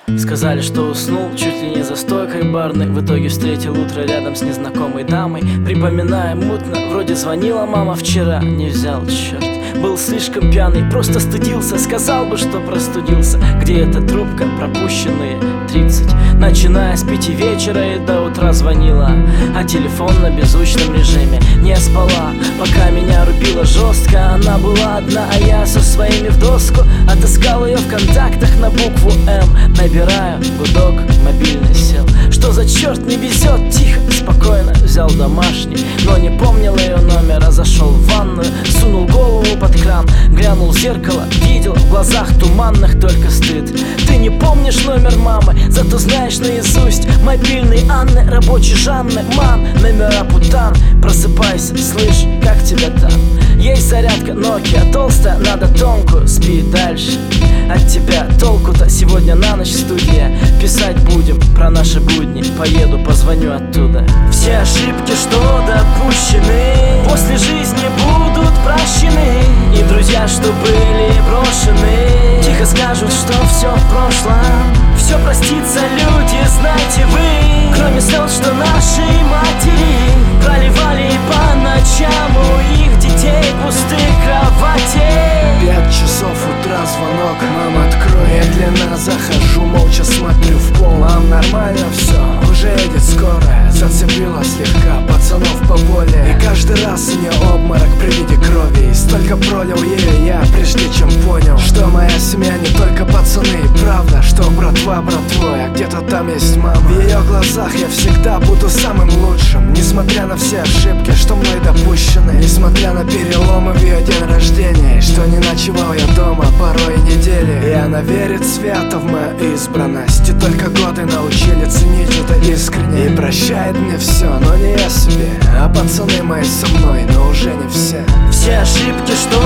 Сказали, что уснул чуть ли не за стойкой барной. В итоге встретил утро рядом с незнакомой дамой. Припоминая мутно, вроде звонила мама вчера. Не взял, черт, был слишком пьяный, просто стыдился. Сказал бы, что простудился. Где эта трубка, пропущенные 30. Начиная с 5 вечера и до утра звонила, а телефон на беззвучном режиме. Не спала, пока меня рубила жестко. Она была одна, а я со своими в доску. Отыскал ее в контактах на букву М. Набираю, гудок, мобильный сел. Что за черт, не везет, тихо, спокойно. Взял домашний, но не помнил ее номера. Зашел в ванную, сунул голову под кран. Глянул в зеркало, видел в глазах туманных только стыд. Ты не помнишь номер мамы, зато знаешь наизусть мобильный Анны, рабочий Жанны, мам, номера путан. Просыпайся, слышь, как тебя там? Есть зарядка Nokia, толстая, надо тонкую. Спи дальше, от тебя толку-то. Сегодня на ночь студия, писать будем про наши будни. Поеду, позвоню оттуда. Все ошибки, что допущены, после жизни будут прощены. И друзья, что были брошены, тихо скажут, что все в прошлом. Все простится, люди, знаете вы. Кроме слез, что наши матери проливали по ночам у их детей пустых кроватей. 5 часов утра, звонок, мам, открой. Медленно захожу, молча смотрю в пол. Мам, нормально все, уже едет скорая. Зацепила слегка пацанов поболее. И каждый раз у нее обморок при виде крови. И столько пролил ее я, прежде чем понял, что моя семья не только пацаны. И правда, что братва братвой, а где-то там есть мама. В ее глазах я всегда буду самым лучшим, несмотря на все ошибки, что мной допущены. Несмотря на переломы в ее день рождения, что не ночевал я дома порой и недели. И она верит свято в мою избранность. И только годы научили ценить это искренне. И прощает мне все, но не я себе, а пацаны мои со мной, но уже не все. Все ошибки, что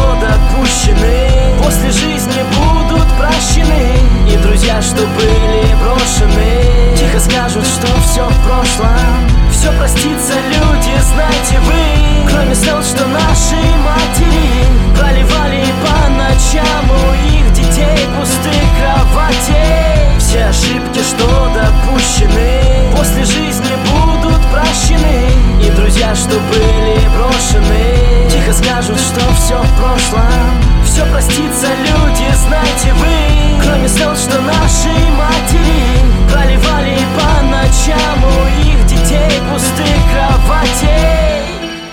допущены, после жизни будут прощены. И друзья, что были брошены, тихо скажут, что все в прошлом. Все простится, люди, знаете вы. Кроме слез, что наши матери проливали по ночам у их детей пустых кроватей. Все ошибки, что допущены, после жизни будут прощены. И друзья, что были брошены, тихо скажут, что все в прошлом. Все простится, люди, знаете вы. Кроме слез, что наши матери проливали по ночам у их детей пустых кроватей.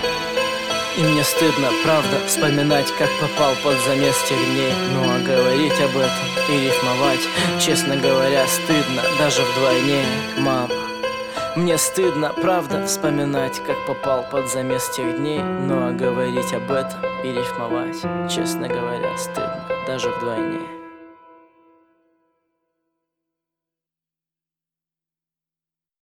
И мне стыдно, правда, вспоминать, как попал под замес тех дней. Ну а говорить об этом и рифмовать, честно говоря, стыдно даже вдвойне, мама. Мне стыдно, правда, вспоминать, как попал под замес тех дней. Ну а говорить об этом и рифмовать, честно говоря, стыдно даже вдвойне.